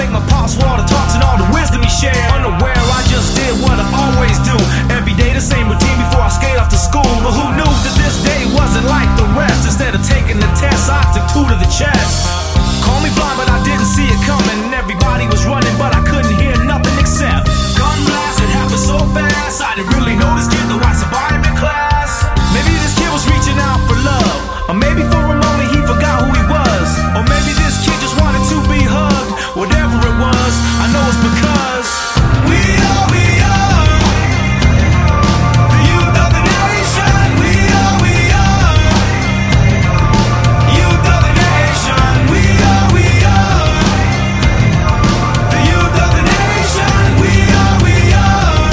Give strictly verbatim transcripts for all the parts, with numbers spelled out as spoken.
thank my pops for all the talks and all the wisdom he shared. Unaware, I just did what I always do. Every day the same routine before I skate off to school. But who knew that this day wasn't like the rest? Instead of taking the test, I took two to the chest. Call me blind, but I didn't see it coming. Everybody was running, but I couldn't hear nothing except gun blast. It happened so fast, I didn't really know this kid, though I survived in class. Maybe this kid was reaching out for love, or maybe for a moment he forgot who he was, or maybe this kid just wanted to be hugged. Whatever it was, I know it's because we are, we are the youth of the nation. We are, we are youth of the nation. We are, we are the youth of the nation. We are, we are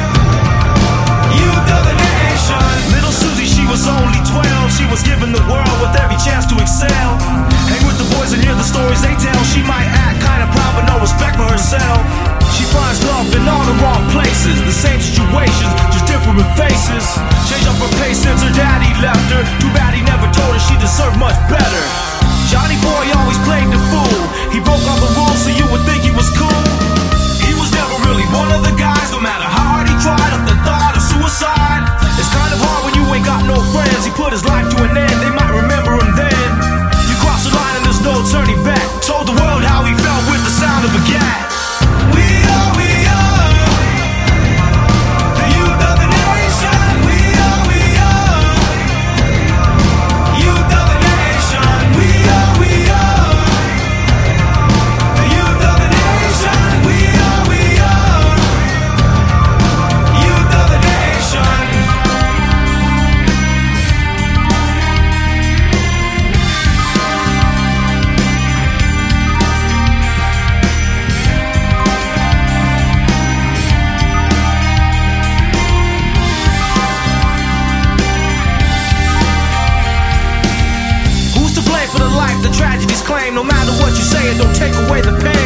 youth of the nation. Little Susie, she was only twelve. She was given the world with every chance to excel. Hang with the boys and hear the stories they tell. She might act kinda proud but no respect for herself. She finds love in all the wrong places. The same situations, just different faces. Changed up her pace since her daddy left her. Too bad he never told her she deserved much better. Johnny boy always played the fool. He broke all the rules so you would think he was cool. He was never really one of the guys. No matter how hard he tried, up the thought of suicide. It's kind of hard when you ain't got no friends. He put his life to an end, they might remember him then. You cross the line and there's no turning back. Told the world how he felt with the sound of a gat. We are, we are the youth of the nation. We are, we are youth of the nation. We are, we are the youth of the nation. We are, we are youth of the nation. For the life the tragedies claim. No matter what you say, it don't take away the pain.